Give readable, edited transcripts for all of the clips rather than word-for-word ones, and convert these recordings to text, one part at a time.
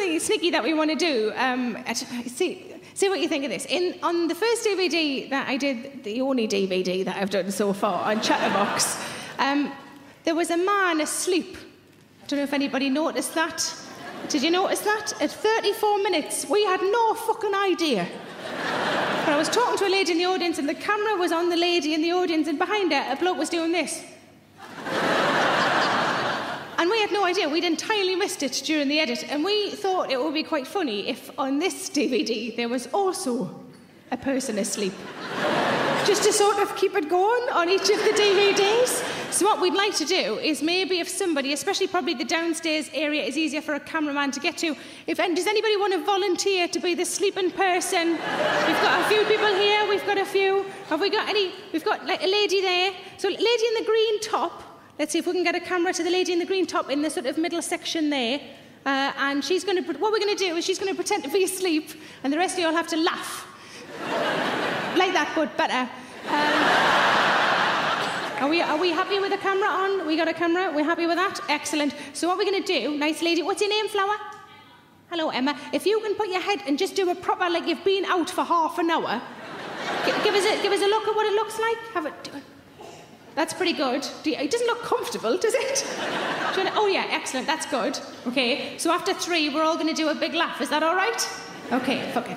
sneaky that we want to do. See what you think of this. On the first DVD that I did, the only DVD that I've done so far on Chatterbox, there was a man asleep. Don't know if anybody noticed that. Did you notice that? At 34 minutes, we had no fucking idea. But I was talking to a lady in the audience, and the camera was on the lady in the audience, and behind her, a bloke was doing this. And we had no idea. We'd entirely missed it during the edit, and we thought it would be quite funny if on this DVD there was also a person asleep. Just to sort of keep it going on each of the DVDs. So what we'd like to do is maybe if somebody, especially probably the downstairs area is easier for a cameraman to get to, does anybody want to volunteer to be the sleeping person? We've got a few people here, we've got a few. Have we got any? We've got like a lady there. So lady in the green top. Let's see if we can get a camera to the lady in the green top in the sort of middle section there. And she's going to... What we're going to do is she's going to pretend to be asleep, and the rest of you all have to laugh. Like that, but better. Are we happy with the camera on? We got a camera? We're happy with that? Excellent. So what we're going to do... Nice lady. What's your name, Flower? Hello, Emma. If you can put your head and just do a proper... Like you've been out for half an hour. Give us a look at what it looks like. That's pretty good. It doesn't look comfortable, does it? Oh, yeah, excellent. That's good. Okay, so after 3, we're all going to do a big laugh. Is that all right? Okay, fuck it.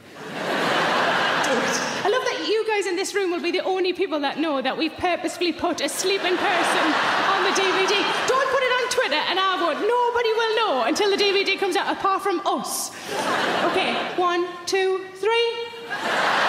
I love that you guys in this room will be the only people that know that we've purposefully put a sleeping person on the DVD. Don't put it on Twitter and I won't. Nobody will know until the DVD comes out, apart from us. Okay, 1, 2, 3...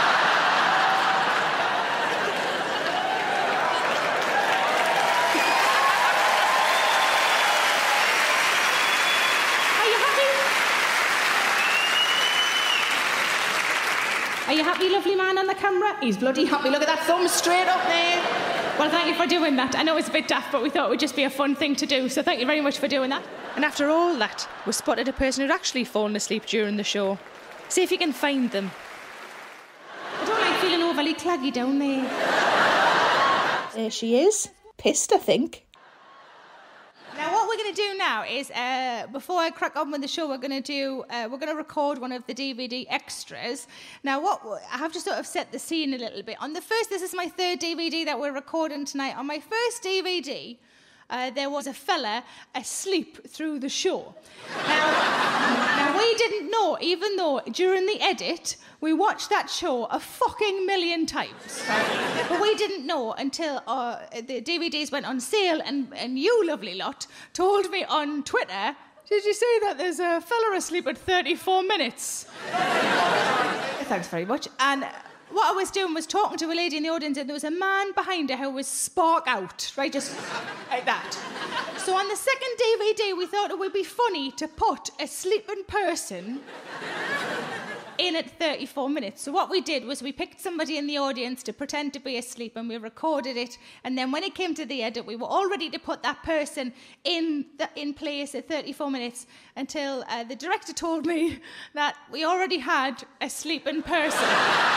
Are you happy, lovely man on the camera? He's bloody happy. Look at that thumb straight up there. Well, thank you for doing that. I know it's a bit daft, but we thought it would just be a fun thing to do, so thank you very much for doing that. And after all that, we spotted a person who'd actually fallen asleep during the show. See if you can find them. I don't like feeling overly claggy down there. There she is. Pissed, I think. Now, what we're going to do now is, before I crack on with the show, we're going to record one of the DVD extras. Now, I have to sort of set the scene a little bit. This is my 3rd DVD that we're recording tonight. On my first DVD, there was a fella asleep through the show. Now, we didn't know, even though during the edit, we watched that show a fucking million times. Right? But we didn't know until the DVDs went on sale, and you, lovely lot, told me on Twitter, did you say that there's a fella asleep at 34 minutes? Thanks very much. And what I was doing was talking to a lady in the audience, and there was a man behind her who was spark out, right, just like that. So on the second DVD, we thought it would be funny to put a sleeping person in at 34 minutes. So what we did was we picked somebody in the audience to pretend to be asleep, and we recorded it, and then when it came to the edit, we were all ready to put that person in place at 34 minutes until the director told me that we already had a sleeping person.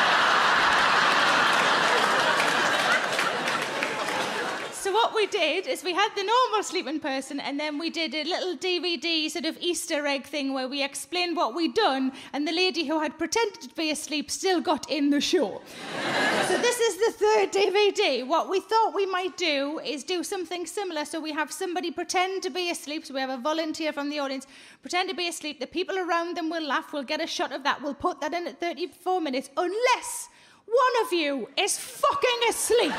So what we did is we had the normal sleeping person, and then we did a little DVD sort of Easter egg thing where we explained what we'd done, and the lady who had pretended to be asleep still got in the show. So this is the 3rd DVD. What we thought we might do is do something similar. So we have somebody pretend to be asleep, so we have a volunteer from the audience pretend to be asleep. The people around them will laugh. We'll get a shot of that. We'll put that in at 34 minutes, unless one of you is fucking asleep.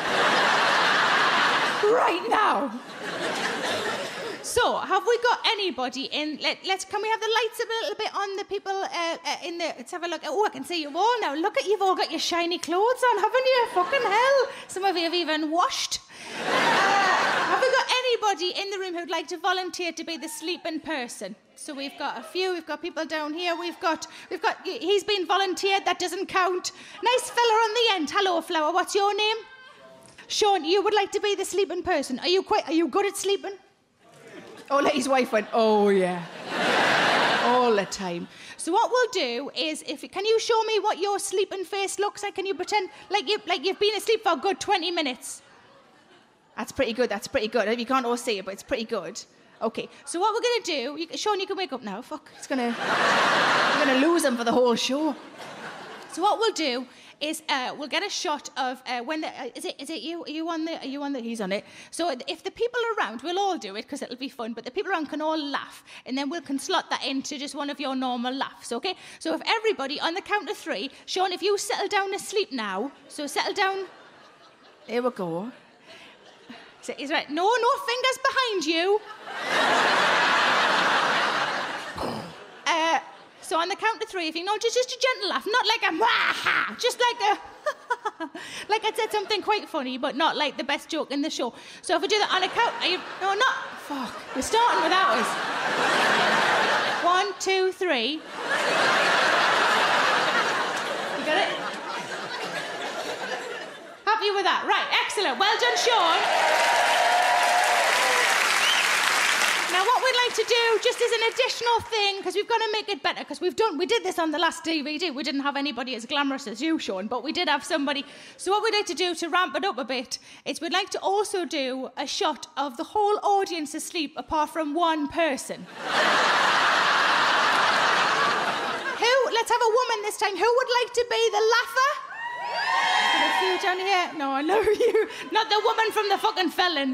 Right now. So, have we got anybody in? Can we have the lights up a little bit on the people in the? Let's have a look. Oh, I can see you all now. Look you've all got your shiny clothes on, haven't you? Fucking hell. Some of you have even washed. Have we got anybody in the room who'd like to volunteer to be the sleeping person? So we've got a few. We've got people down here. We've got. He's been volunteered. That doesn't count. Nice fella on the end. Hello, Flower. What's your name? Sean, you would like to be the sleeping person. Are you good at sleeping? Oh, his wife went, oh, yeah. All the time. So what we'll do is, can you show me what your sleeping face looks like? Can you pretend like you've been asleep for a good 20 minutes? That's pretty good. You can't all see it, but it's pretty good. Okay, so what we're going to do... Sean, you can wake up now. Fuck. I'm going to lose him for the whole show. So what we'll do is we'll get a shot of when the... is it you? Are you on the... He's on it. So if the people are around, we'll all do it because it'll be fun, but the people around can all laugh, and then we can slot that into just one of your normal laughs, okay? So if everybody, on the count of 3, Sean, if you settle down to sleep now, so settle down... Here we go. So he's right. No fingers behind you. So on the count of 3, if you know, just a gentle laugh, not like a ha, just like a like I said something quite funny, but not like the best joke in the show. So if we do that on a count, no, not fuck. We're starting without us. 1, 2, 3. You got it? Happy with that? Right, excellent. Well done, Sean. Now, what we'd like to do, just as an additional thing, because we've got to make it better, because we did this on the last DVD. We didn't have anybody as glamorous as you, Sean, but we did have somebody. So what we'd like to do to ramp it up a bit is we'd like to also do a shot of the whole audience asleep apart from one person. Let's have a woman this time. Who would like to be the laugher? Got a few down here. No, I know you. Not the woman from the fucking Felon.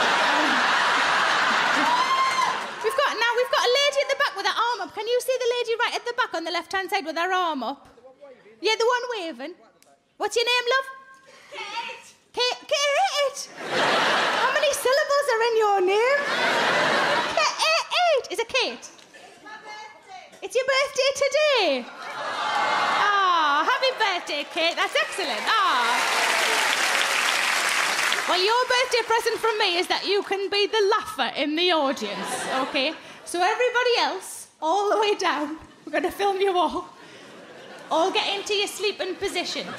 We've got a lady at the back with her arm up. Can you see the lady right at the back on the left-hand side with her arm up? Yeah, the one waving. What's your name, love? Kate. Kate? How many syllables are in your name? Kate. Is it Kate? It's my birthday. It's your birthday today? Ah, happy birthday, Kate. That's excellent. Well, your birthday present from me is that you can be the laugher in the audience, okay? So everybody else, all the way down, we're going to film you all. All get into your sleeping positions.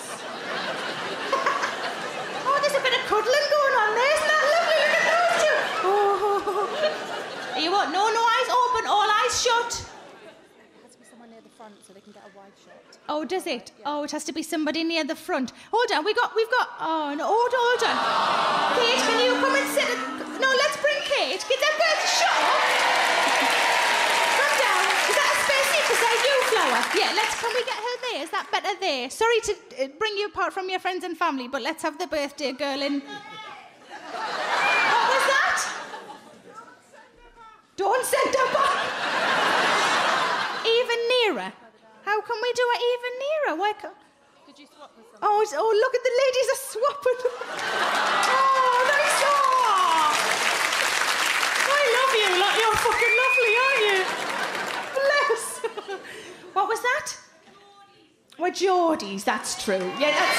Oh, there's a bit of cuddling going on there. Isn't that lovely? Look at those two. Oh. You what? No eyes open, all eyes shut. It has to be someone near the front so they can get a wide shot. Oh, does it? Yeah. Oh, it has to be somebody near the front. Hold on, we've got. Oh no, hold on. Kate, can you come and sit? No, let's bring Kate. Get that bird shut up. Come down. Is that a spare seat beside you, Flower? Yeah. Can we get her there? Is that better there? Sorry to bring you apart from your friends and family, but let's have the birthday girl in. What was that? Don't send her back. Even nearer. How can we do it even nearer? Why can't... Could you swap with someone? Oh, look at the ladies are swapping. Oh, nice. Oh. I love you. Like, you're fucking lovely, aren't you? Bless. What was that? We're Geordies, that's true. Yeah, that's...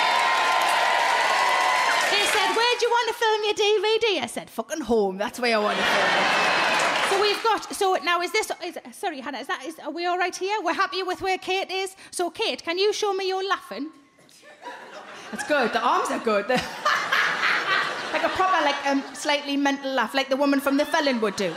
They said, where do you want to film your DVD? I said, fucking home. That's where I want to film it. So we've got... So now sorry, Hannah, are we all right here? We're happy with where Kate is? So, Kate, can you show me your laughing? That's good. The arms are good. Like a proper, slightly mental laugh, like the woman from the Felon would do.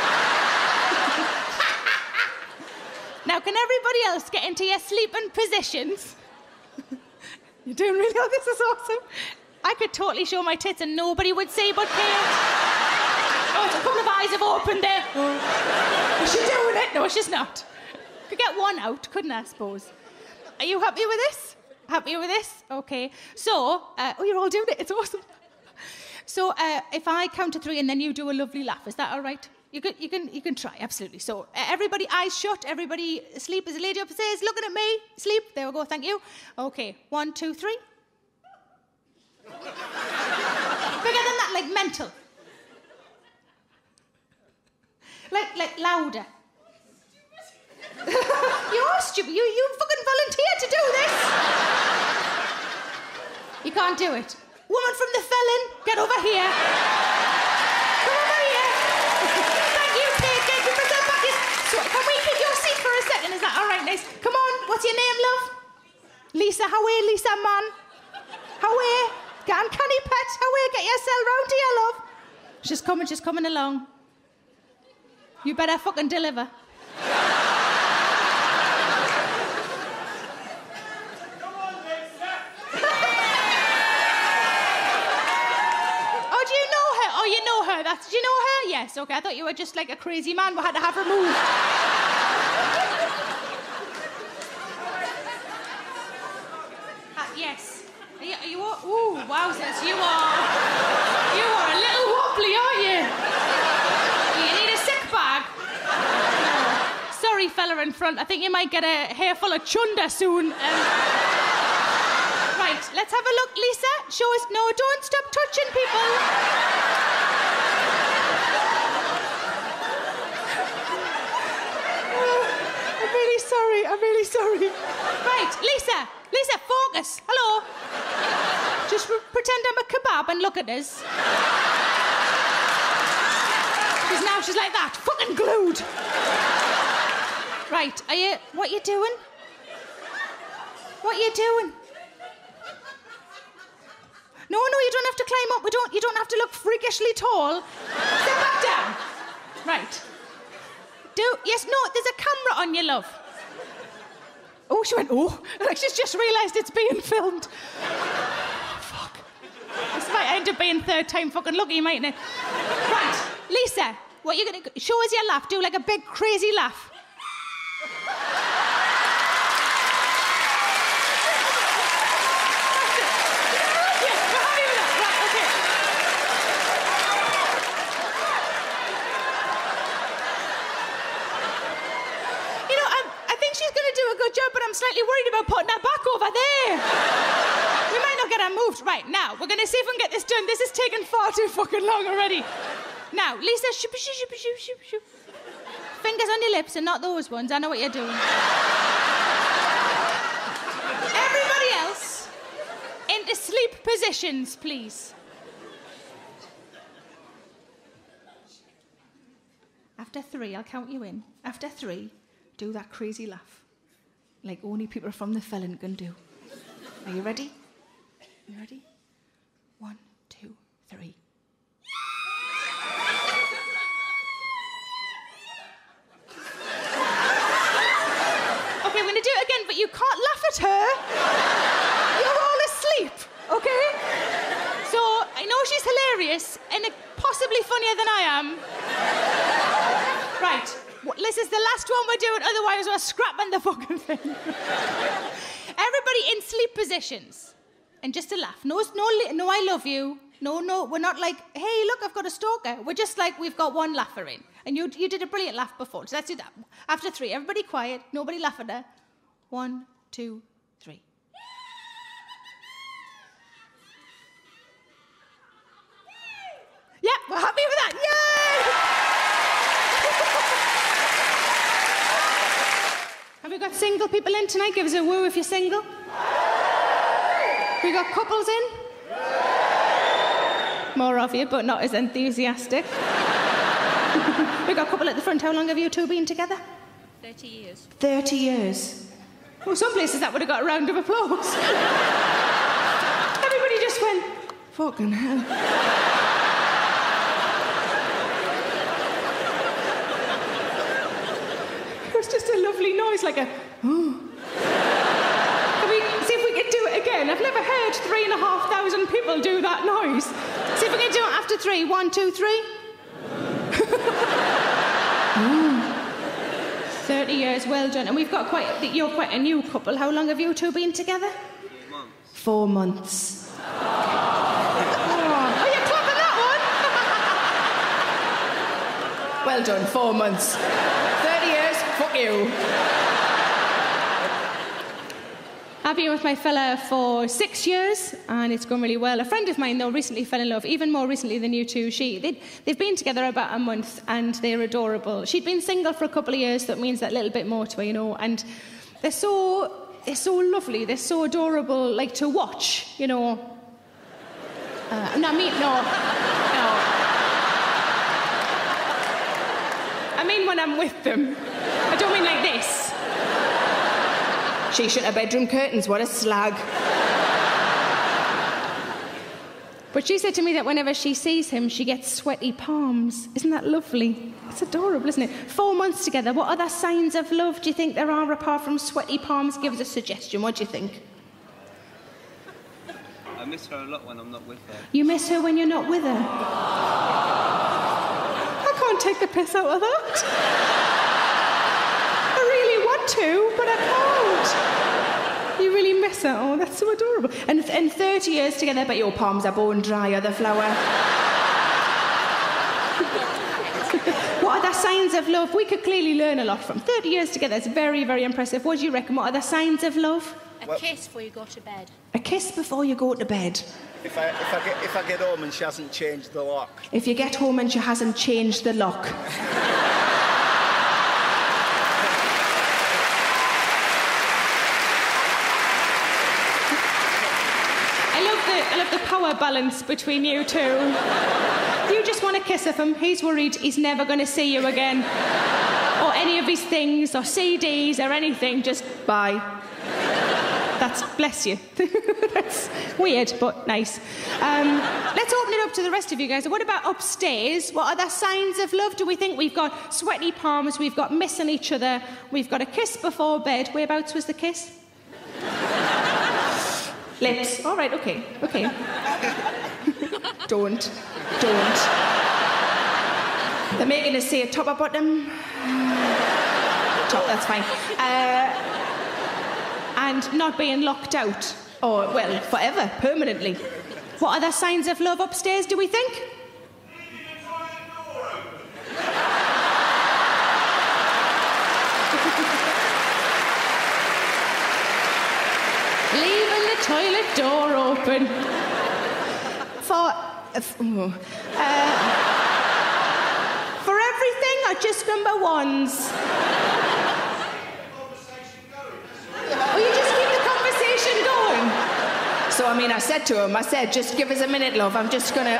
Now, can everybody else get into your sleeping positions? You're doing really well. This is awesome. I could totally show my tits and nobody would see but Kate. Oh, a couple of eyes have opened there. Oh. Is she doing it? No, she's not. Could get one out, couldn't I suppose? Are you happy with this? Happy with this? Okay. So, you're all doing it. It's awesome. So, if I count to 3 and then you do a lovely laugh, is that all right? You can try, absolutely. So, everybody eyes shut, everybody asleep. As the lady upstairs looking at me, sleep. There we go, thank you. Okay, 1, 2, 3. Bigger than that, like mental. Like louder. You're stupid. You fucking volunteered to do this. You can't do it. Woman from the Felon, get over here. Come over here. Thank you, Kate. Get your back. So, can we keep your seat for a second? Is that all right, nice? Come on. What's your name, love? Lisa. How are you, Lisa, man? How are you? Canny pet. How are you? Get yourself round here, love. She's coming along. You better fucking deliver. Did you know her? Yes, okay. I thought you were just like a crazy man we had to have removed. Yes. Are you all... Ooh, wowzers. You are a little wobbly, aren't you? You need a sick bag. Sorry, fella in front. I think you might get a hair full of chunder soon. Right, let's have a look, Lisa. Show us... No, don't stop touching people. I'm really sorry. Right, Lisa, focus. Hello. Just pretend I'm a kebab and look at us. She's like that, fucking glued. Right, what you doing? What are you doing? No, you don't have to climb up. You don't have to look freakishly tall. Step back down. Right. Yes, no, there's a camera on you, love. Oh, she went, oh. Like she's just realised it's being filmed. Fuck. This might end up being third time fucking lucky, mightn't it? Right, Lisa, what are you going to... Show us your laugh. Do like a big, crazy laugh. Job, but I'm slightly worried about putting her back over there. We might not get her moved. Right, now, we're going to see if we can get this done. This is taking far too fucking long already. Now, Lisa, shoop. Fingers on your lips and not those ones. I know what you're doing. Everybody else, into sleep positions, please. After 3, I'll count you in. After 3, do that crazy laugh. Like only people from the felon can do. Are you ready? You ready? 1, 2, 3. Okay, we're gonna do it again, but you can't laugh at her. You're all asleep, okay? So, I know she's hilarious and possibly funnier than I am. Right. This is the last one we're doing, otherwise we're scrapping the fucking thing. Everybody in sleep positions. And just a laugh. No, I love you. No, we're not like, hey, look, I've got a stalker. We're just like, we've got one laugher in. And you did a brilliant laugh before, so let's do that. After 3, everybody quiet, nobody laugh at her. 1, 2, 3. Yeah, we're happy with that. Yay! Have we got single people in tonight? Give us a woo if you're single. We got couples in? More of you, but not as enthusiastic. We got a couple at the front. How long have you two been together? 30 years. 30 years. Well, some places that would have got a round of applause. Everybody just went, fucking hell. It was just a lovely noise, like a, oh. Can we see if we can do it again? I've never heard 3,500 people do that noise. See if we can do it after 3. 1, 2, 3. 30 years, well done. And we've got you're quite a new couple. How long have you two been together? 4 months. 4 months. Oh, you're clapping that one. Well done, 4 months. 30 years, fuck you. I've been with my fella for 6 years, and it's gone really well. A friend of mine, though, recently fell in love, even more recently than you two. They've been together about a month, and they're adorable. She'd been single for a couple of years, so it means that little bit more to her, you know. And they're so lovely, they're so adorable, like to watch, you know. No. I mean when I'm with them. I don't mean like this. She shut her bedroom curtains, what a slag. But she said to me that whenever she sees him, she gets sweaty palms. Isn't that lovely? It's adorable, isn't it? 4 months together. What other signs of love do you think there are apart from sweaty palms? Give us a suggestion. What do you think? I miss her a lot when I'm not with her. You miss her when you're not with her? can't take the piss out of that. I really want to, but I can't. You really miss it. Oh, that's so adorable. And 30 years together, but your palms are bone dry, are the flower? What are the signs of love? We could clearly learn a lot from 30 years together. It's very, very impressive. What do you reckon? What are the signs of love? A kiss before you go to bed. A kiss before you go to bed. If I get home and she hasn't changed the lock. If you get home and she hasn't changed the lock. I love the power balance between you two. You just want a kiss of him. He's worried he's never going to see you again. Or any of his things, or CDs, or anything. Just bye. That's, bless you. That's weird, but nice. Let's open it up to the rest of you guys. What about upstairs? What are the signs of love? Do we think we've got sweaty palms, we've got missing each other, we've got a kiss before bed? Whereabouts was the kiss? Lips. All right, okay. Don't. They're making us say a top or bottom. Top, that's fine. And not being locked out. Or, well, forever, permanently. What are the signs of love upstairs, do we think? Leaving the toilet door open. For everything or just number ones? Will you just keep the conversation going? So, I said to him, just give us a minute, love. I'm just gonna,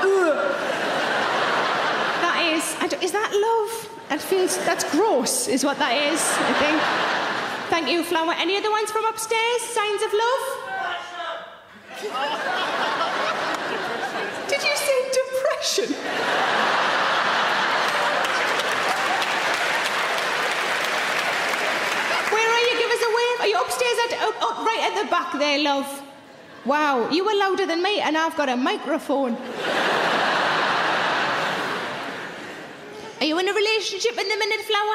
That is that love? That's gross, is what that is, I think. Thank you, Flower. Any other ones from upstairs? Signs of love? Did you say depression? Where are you? Give us a wave. Are you upstairs? Right at the back there, love. Wow, you were louder than me, and I've got a microphone. Are you in a relationship in the minute, Flower?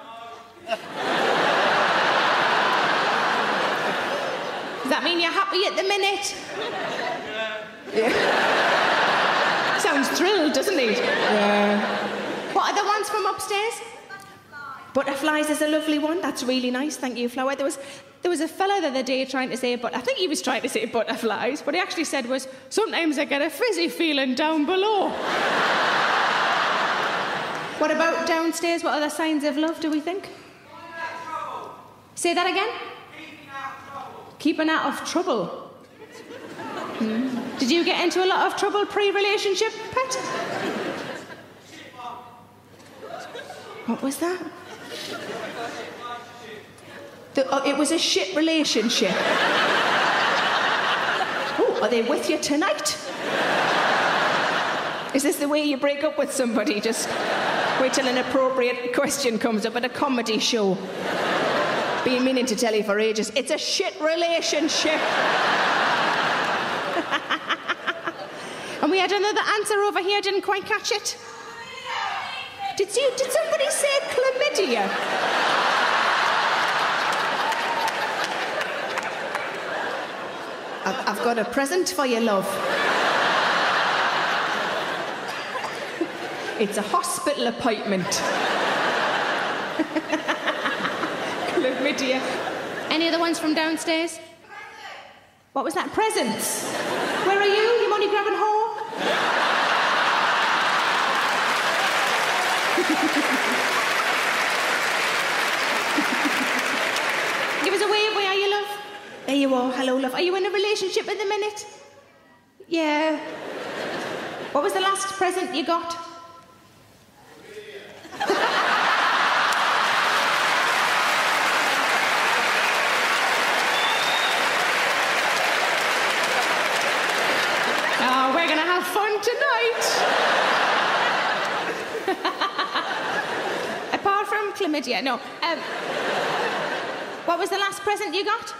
Does that mean you're happy at the minute? Yeah. Sounds thrilled, doesn't it? Yeah. What are the ones from upstairs? Butterflies is a lovely one. That's really nice. Thank you, Flower. There was a fella the other day trying to say, I think he was trying to say butterflies. What he actually said was, sometimes I get a fizzy feeling down below. What about downstairs? What other signs of love do we think? Say that again? Keeping out of trouble. Did you get into a lot of trouble pre-relationship, Pet? What was that? It was a shit relationship. Oh, are they with you tonight? Is this the way you break up with somebody? Just wait till an appropriate question comes up at a comedy show. Been meaning to tell you for ages. It's a shit relationship. And we had another answer over here. Didn't quite catch it. Did somebody say chlamydia? I've got a present for you, love. It's a hospital appointment. Chlamydia. Any other ones from downstairs? What was that? Presents. Where are you? You money grabbing whore? Give us a wave. Where are you, love? There you are. Hello, love. Are you in a relationship at the minute? Yeah. What was the last present you got? Oh, we're going to have fun tonight. Apart from chlamydia, no. What was the last present you got?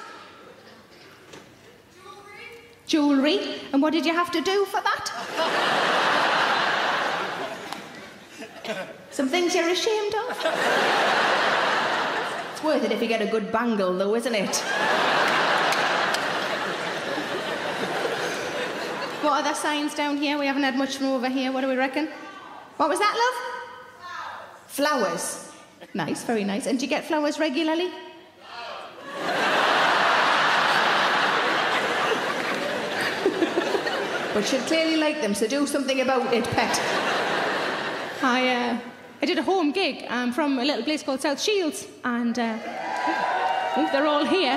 Jewellery. And what did you have to do for that? Some things you're ashamed of? It's worth it if you get a good bangle, though, isn't it? What other signs down here? We haven't had much from over here. What do we reckon? What was that, love? Flowers. Nice, very nice. And do you get flowers regularly? But she'd clearly like them, so do something about it, pet. I did a home gig from a little place called South Shields, and they're all here.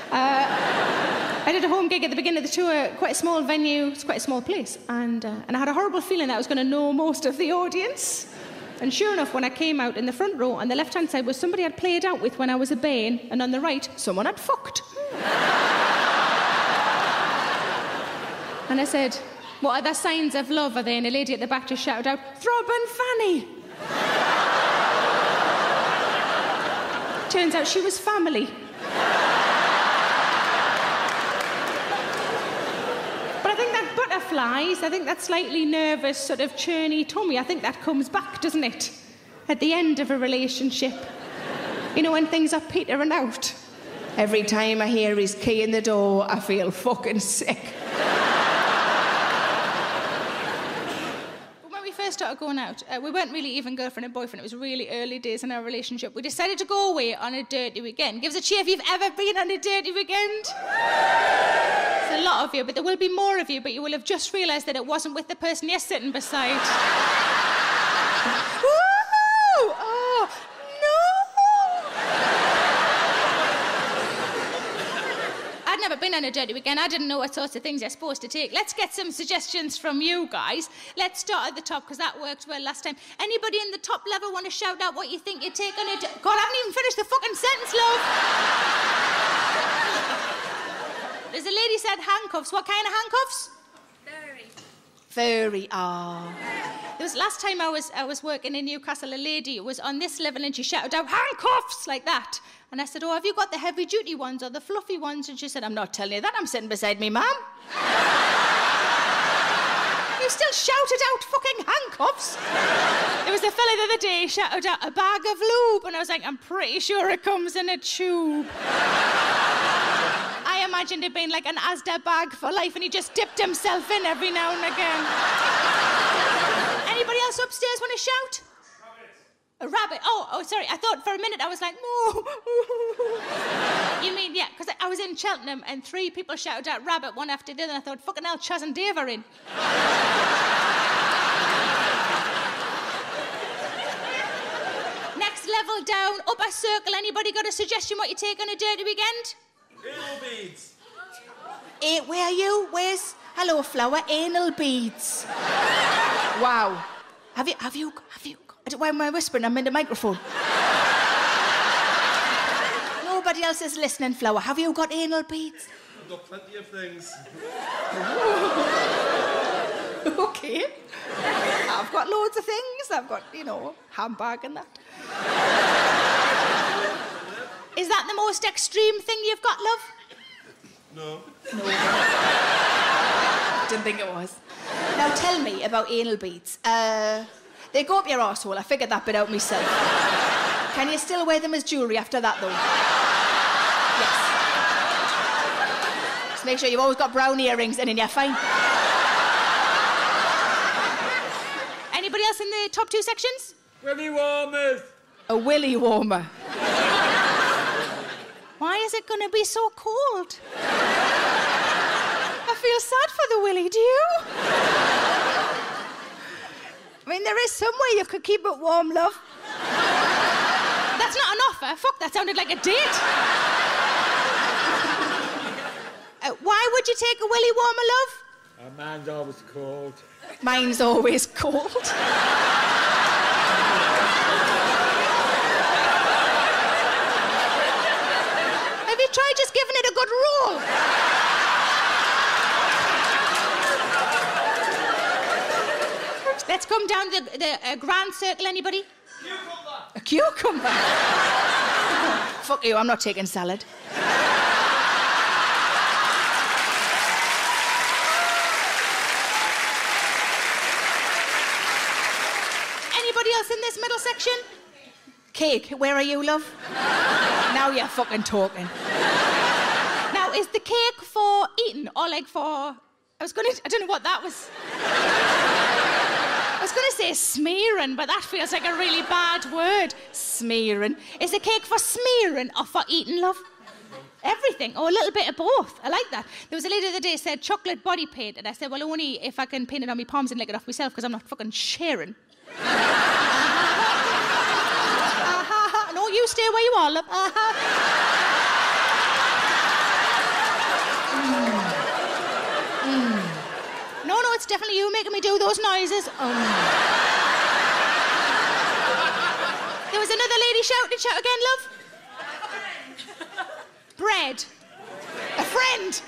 I did a home gig at the beginning of the tour, quite a small venue, it's quite a small place, and I had a horrible feeling that I was going to know most of the audience. And sure enough, when I came out in the front row, on the left-hand side was somebody I'd played out with when I was a bairn, and on the right, someone I'd fucked. And I said, what other signs of love are there? And a lady at the back just shouted out, Throb and Fanny. Turns out she was family. But I think that butterflies, I think that slightly nervous, sort of churny tummy, I think that comes back, doesn't it? At the end of a relationship. You know, when things are petering out. Every time I hear his key in the door, I feel fucking sick. When we first started going out, we weren't really even girlfriend and boyfriend. It was really early days in our relationship. We decided to go away on a dirty weekend. Give us a cheer if you've ever been on a dirty weekend. It's a lot of you, but there will be more of you, but you will have just realised that it wasn't with the person you're sitting beside. Woo! Oh, no! I'd never been on a dirty weekend. I didn't know what sorts of things you're supposed to take. Let's get some suggestions from you guys. Let's start at the top, because that worked well last time. Anybody in the top level want to shout out what you think you take on a... God, I haven't even finished the fucking sentence, love. There's a lady said handcuffs. What kind of handcuffs? Furry. Ah. There was last time I was working in Newcastle, a lady was on this level and she shouted out, handcuffs, like that. And I said, oh, have you got the heavy-duty ones or the fluffy ones? And she said, I'm not telling you that, I'm sitting beside me, ma'am. You still shouted out fucking handcuffs. There was a fella the other day, he shouted out a bag of lube, and I was like, I'm pretty sure it comes in a tube. I imagined it being like an Asda bag for life, and he just dipped himself in every now and again. Anybody else upstairs want to shout? A rabbit. Oh, sorry. I thought for a minute I was like, moo. You mean, yeah, because I was in Cheltenham and 3 people shouted out rabbit one after the other, and I thought, fucking hell, Chaz and Dave are in. Next level down, upper circle. Anybody got a suggestion what you take on a dirty weekend? Anal beads. Where are you? Where's... Hello, Flower. Anal beads. Wow. Have you... Why am I whispering? I'm in the microphone. Nobody else is listening, Flower. Have you got anal beads? I've got plenty of things. Okay. I've got loads of things. I've got, handbag and that. Is that the most extreme thing you've got, love? No. Didn't think it was. Now tell me about anal beads. They go up your arsehole. I figured that bit out myself. Can you still wear them as jewellery after that, though? Yes. Just make sure you've always got brown earrings in and you're fine. Anybody else in the top 2 sections? Willy warmers. A willy warmer. Why is it going to be so cold? I feel sad for the willy, do you? I mean, there is some way you could keep it warm, love. That's not an offer. Fuck, that sounded like a date. Why would you take a willy warmer, love? Mine's always cold. Mine's always cold. Have you tried just giving it a good roll? Let's come down the grand circle, anybody? Cucumber. A cucumber? Fuck you, I'm not taking salad. Anybody else in Cake, where are you, love? Now you're fucking talking. Now, is the cake for eating or like for... I don't know what that was. I was going to say smearing, but that feels like a really bad word. Smearing. Is the cake for smearing or for eating, love? Everything, or a little bit of both. I like that. There was a lady the other day said chocolate body paint, and I said, well, only if I can paint it on my palms and lick it off myself, because I'm not fucking sharing. No, you stay where you are, love. No, it's definitely you making me do those noises. There was another lady shouting, shout again, love. Bread. A friend.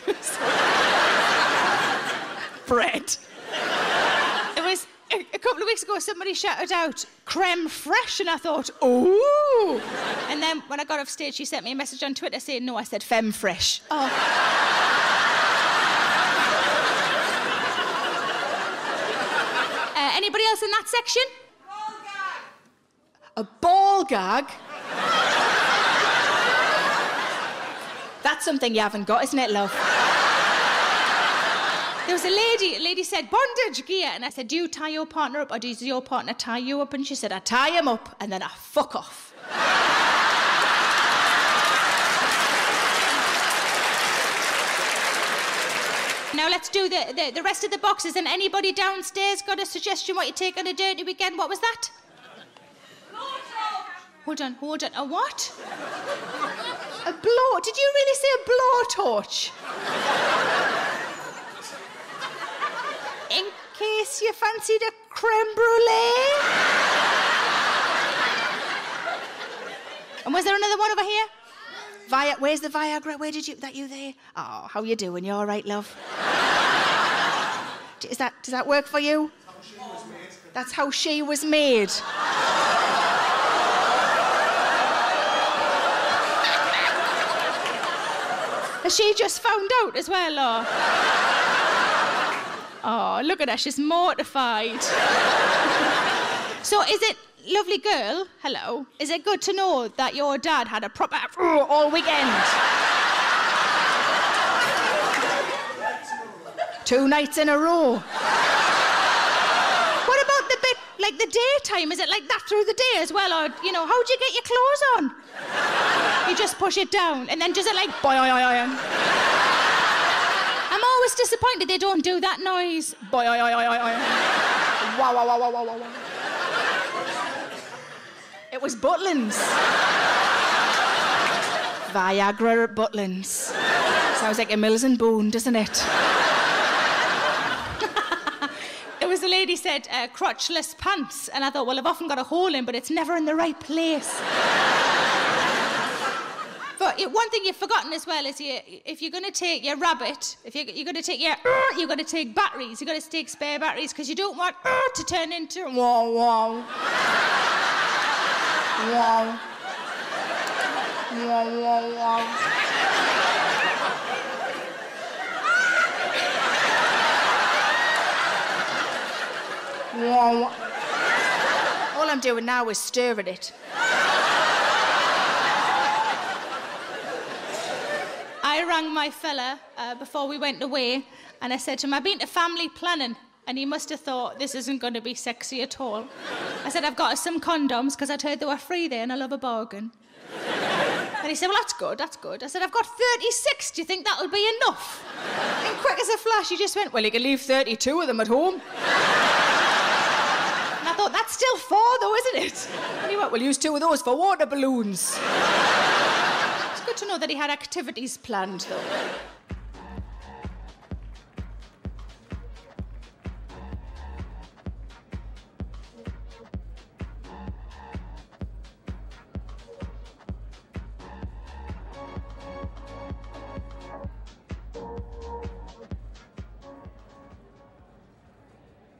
Bread. It was a couple of weeks ago, somebody shouted out creme fraiche, and I thought, ooh. And then when I got off stage, she sent me a message on Twitter saying, no, I said femme fraiche. Oh. Anybody else in that section? Ball gag. A ball gag? That's something you haven't got, isn't it, love? There was a lady said, bondage gear. And I said, do you tie your partner up or does your partner tie you up? And she said, I tie him up and then I fuck off. Now let's do the rest of the boxes. And anybody downstairs got a suggestion what you take on a dirty weekend? What was that? Hold on. A what? A blow... Did you really say a blowtorch? In case you fancied a creme brulee? And was there another one over here? Where's the Viagra? That you there? Oh, how you doing? You all right, love? Does that work for you? That's how she was made. Has she just found out as well, or? Oh, look at her, she's mortified. So is it, lovely girl, hello, is it good to know that your dad had a proper all weekend? 2 nights in a row. What about the bit, like the daytime? Is it like that through the day as well? Or, you know, how'd you get your clothes on? You just push it down, and then does it like... I'm always disappointed they don't do that noise. Wow, wow, wow, wow, wow, wow. It was Butlins. Viagra at Butlins. Sounds like a Mills and Boone, doesn't it? There was a lady said crotchless pants, and I thought, well, I've often got a hole in, but it's never in the right place. But one thing you've forgotten as well is if you're going to take your rabbit, if you're going to take you've got to take batteries. You've got to take spare batteries because you don't want to turn into wow, wow. Wow. Wow, wow, wow. Wow. All I'm doing now is stirring it. I rang my fella before we went away, and I said to him, I've been to family planning, and he must have thought this isn't going to be sexy at all. I said, I've got us some condoms, because I'd heard they were free there, and I love a bargain. And he said, well, that's good, that's good. I said, I've got 36, do you think that'll be enough? And quick as a flash, he just went, well, you can leave 32 of them at home. And I thought, that's still 4, though, isn't it? And he went, well, use 2 of those for water balloons. It's good to know that he had activities planned, though.